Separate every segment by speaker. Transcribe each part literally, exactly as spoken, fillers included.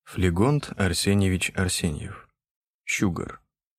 Speaker 1: Флегонт Арсеньевич Арсеньев. Щугар.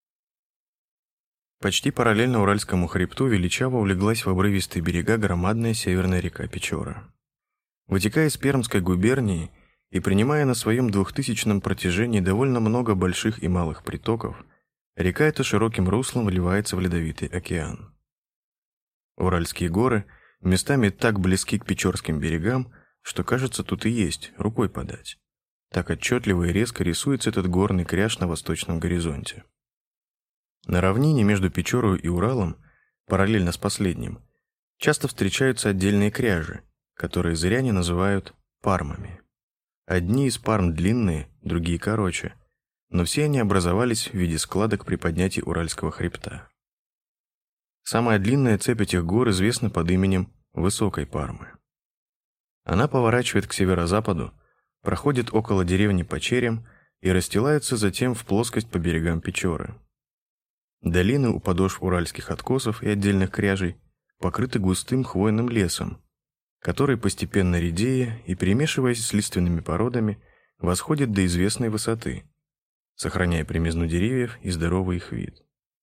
Speaker 1: Почти параллельно Уральскому хребту величаво улеглась в обрывистые берега громадная северная река Печора. Вытекая из Пермской губернии и принимая на своем двухтысячном протяжении довольно много больших и малых притоков, река эта широким руслом вливается в Ледовитый океан. Уральские горы местами так близки к Печорским берегам, что, кажется, тут и есть, рукой подать. Так отчетливо и резко рисуется этот горный кряж на восточном горизонте. На равнине между Печорой и Уралом, параллельно с последним, часто встречаются отдельные кряжи, которые зыряне называют пармами. Одни из парм длинные, другие короче, но все они образовались в виде складок при поднятии Уральского хребта. Самая длинная цепь этих гор известна под именем Высокой Пармы. Она поворачивает к северо-западу, проходит около деревни Почерем и расстилается затем в плоскость по берегам Печоры. Долины у подошв уральских откосов и отдельных кряжей покрыты густым хвойным лесом, который, постепенно редея и перемешиваясь с лиственными породами, восходит до известной высоты, сохраняя примизну деревьев и здоровый их вид.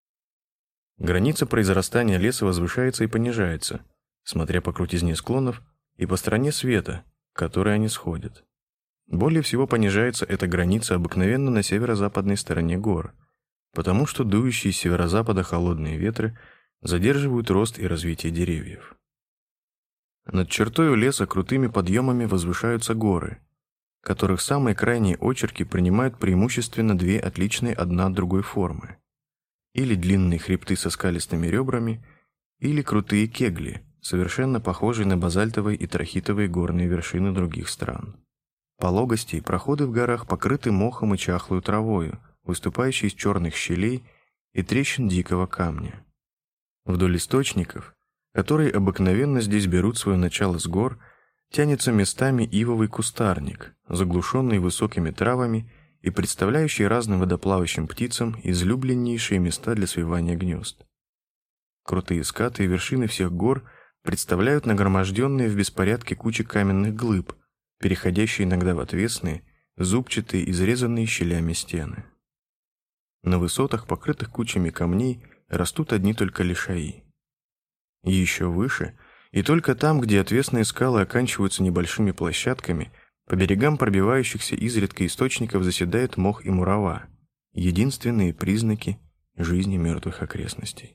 Speaker 1: Граница произрастания леса возвышается и понижается, смотря по крутизне склонов и по стороне света, к которой они сходят. Более всего понижается эта граница обыкновенно на северо-западной стороне гор, потому что дующие с северо-запада холодные ветры задерживают рост и развитие деревьев. Над чертою леса крутыми подъемами возвышаются горы, которых самые крайние очерки принимают преимущественно две отличные одна от другой формы. Или длинные хребты со скалистыми ребрами, или крутые кегли, совершенно похожие на базальтовые и трахитовые горные вершины других стран. Пологости проходы в горах покрыты мохом и чахлой травою, выступающей из черных щелей и трещин дикого камня. Вдоль источников, которые обыкновенно здесь берут свое начало с гор, тянется местами ивовый кустарник, заглушенный высокими травами и представляющий разным водоплавающим птицам излюбленнейшие места для свивания гнезд. Крутые скаты и вершины всех гор представляют нагроможденные в беспорядке кучи каменных глыб, переходящие иногда в отвесные, зубчатые, изрезанные щелями стены. На высотах, покрытых кучами камней, растут одни только лишаи. И еще выше, и только там, где отвесные скалы оканчиваются небольшими площадками, по берегам пробивающихся изредка источников заседает мох и мурава, единственные признаки жизни мертвых окрестностей.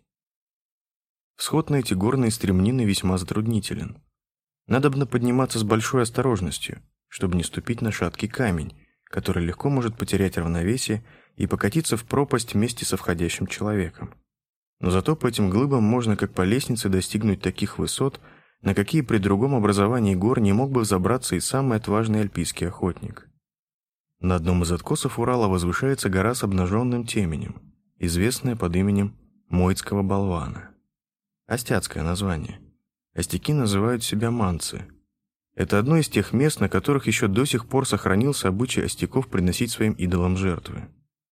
Speaker 1: Всход на эти горные стремнины весьма затруднителен. Надобно подниматься с большой осторожностью, чтобы не ступить на шаткий камень, который легко может потерять равновесие и покатиться в пропасть вместе со входящим человеком. Но зато по этим глыбам можно как по лестнице достигнуть таких высот, на какие при другом образовании гор не мог бы взобраться и самый отважный альпийский охотник. На одном из откосов Урала возвышается гора с обнаженным теменем, известная под именем Мойдского болвана. Остяцкое название. Остяки называют себя манцы. Это одно из тех мест, на которых еще до сих пор сохранился обычай остяков приносить своим идолам жертвы.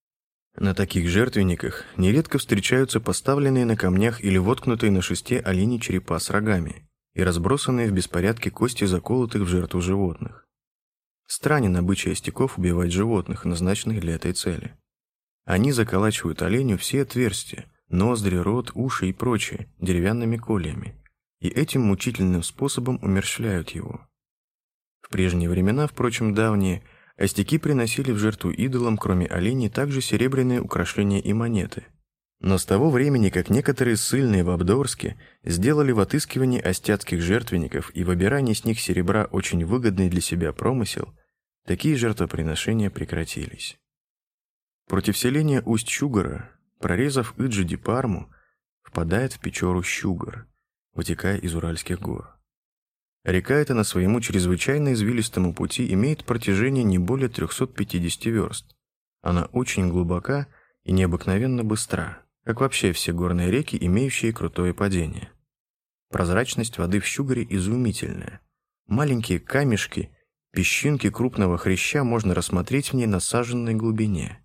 Speaker 1: На таких жертвенниках нередко встречаются поставленные на камнях или воткнутые на шесте оленьи черепа с рогами и разбросанные в беспорядке кости заколотых в жертву животных. Странен обычай остяков убивать животных, назначенных для этой цели. Они заколачивают оленю все отверстия, ноздри, рот, уши и прочее деревянными кольями, и этим мучительным способом умерщвляют его. В прежние времена, впрочем, давние, остяки приносили в жертву идолам, кроме оленей, также серебряные украшения и монеты. Но с того времени, как некоторые ссыльные в Абдорске сделали в отыскивании остяцких жертвенников и выбирании с них серебра очень выгодный для себя промысел, такие жертвоприношения прекратились. Против селения Усть-Щугара, прорезав Иджи-Ди-Парму, впадает в Печору Щугар, вытекая из Уральских гор. Река эта на своему чрезвычайно извилистому пути имеет протяжение не более трёхсот пятидесяти верст. Она очень глубока и необыкновенно быстра, как вообще все горные реки, имеющие крутое падение. Прозрачность воды в Щугаре изумительная. Маленькие камешки, песчинки крупного хряща можно рассмотреть в ней на саженной глубине.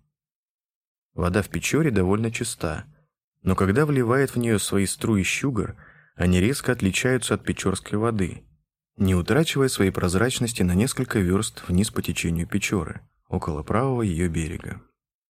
Speaker 1: Вода в Печоре довольно чиста, но когда вливает в нее свои струи Щугар, они резко отличаются от печорской воды, не утрачивая своей прозрачности на несколько верст вниз по течению Печоры, около правого ее берега.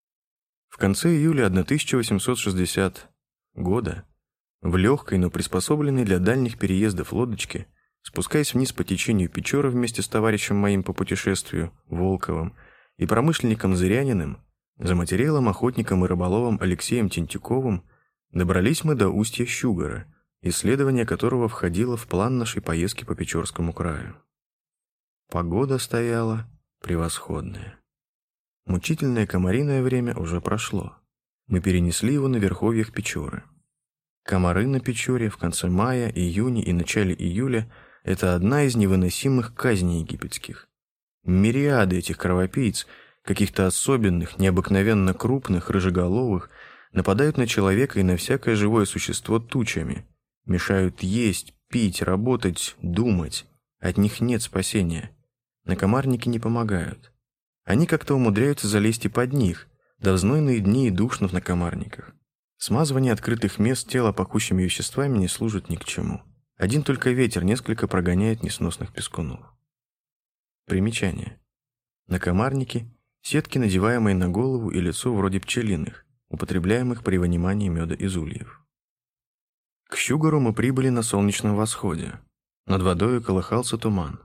Speaker 1: В конце июля тысяча восемьсот шестидесятого года в легкой, но приспособленной для дальних переездов лодочке, спускаясь вниз по течению Печоры вместе с товарищем моим по путешествию, Волковым, и промышленником Зыряниным, заматерелым охотником и рыболовом Алексеем Тентюковым, добрались мы до устья Щугора, исследование которого входило в план нашей поездки по Печорскому краю. Погода стояла превосходная. Мучительное комариное время уже прошло. Мы перенесли его на верховьях Печоры. Комары на Печоре в конце мая, июня и начале июля – это одна из невыносимых казней египетских. Мириады этих кровопийц, каких-то особенных, необыкновенно крупных, рыжеголовых, нападают на человека и на всякое живое существо тучами, мешают есть, пить, работать, думать. От них нет спасения. Накомарники не помогают. Они как-то умудряются залезть и под них, да в знойные дни и душно в накомарниках. Смазывание открытых мест тела пахучими веществами не служит ни к чему. Один только ветер несколько прогоняет несносных пескунов. Примечание. Накомарники – сетки, надеваемые на голову и лицо вроде пчелиных, употребляемых при вынимании меда из ульев. К Щугору мы прибыли на солнечном восходе. Над водой колыхался туман.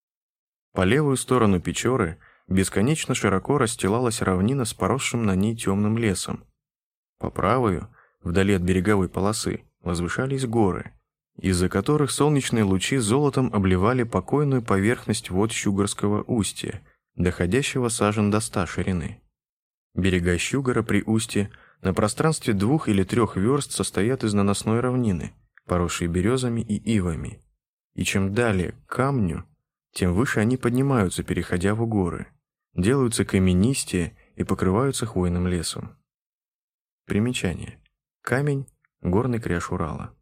Speaker 1: По левую сторону Печоры бесконечно широко расстилалась равнина с поросшим на ней темным лесом. По правую, вдали от береговой полосы, возвышались горы, из-за которых солнечные лучи золотом обливали покойную поверхность вод Щугорского устья, доходящего сажен до ста ширины. Берега Щугора при устье на пространстве двух или трех верст состоят из наносной равнины, поросшей березами и ивами. И чем далее к камню, тем выше они поднимаются, переходя в горы, делаются каменистее и покрываются хвойным лесом. Примечание. Камень – горный кряж Урала.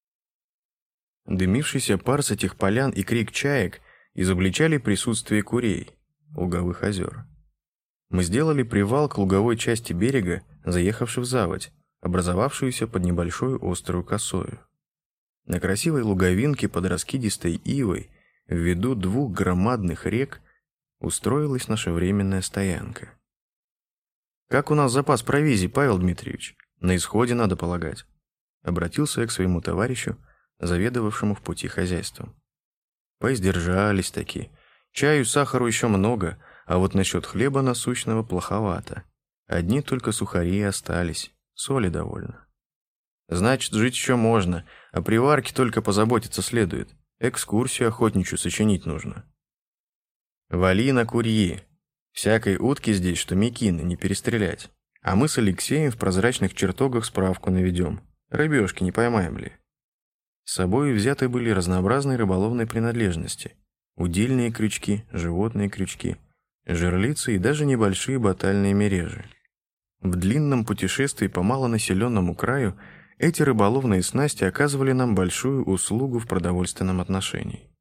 Speaker 1: Дымившийся пар с этих полян и крик чаек изобличали присутствие курей, луговых озер. Мы сделали привал к луговой части берега, заехавши в заводь, образовавшуюся под небольшой острую косою. На красивой луговинке под раскидистой ивой, в виду двух громадных рек, устроилась наша временная стоянка. «Как у нас запас провизии, Павел Дмитриевич? На исходе, надо полагать», — обратился я к своему товарищу, заведовавшему в пути хозяйством. «Поиздержались таки. Чаю, сахару еще много, а вот насчет хлеба насущного плоховато. Одни только сухари остались, соли довольно». «Значит, жить еще можно, а при варке только позаботиться следует. Экскурсию охотничью сочинить нужно». «Вали на курьи. Всякой утки здесь, что мекины, не перестрелять. А мы с Алексеем в прозрачных чертогах справку наведем. Рыбешки не поймаем ли?» С собой взяты были разнообразные рыболовные принадлежности. Удильные крючки, животные крючки, жерлицы и даже небольшие батальные мережи. В длинном путешествии по малонаселенному краю эти рыболовные снасти оказывали нам большую услугу в продовольственном отношении.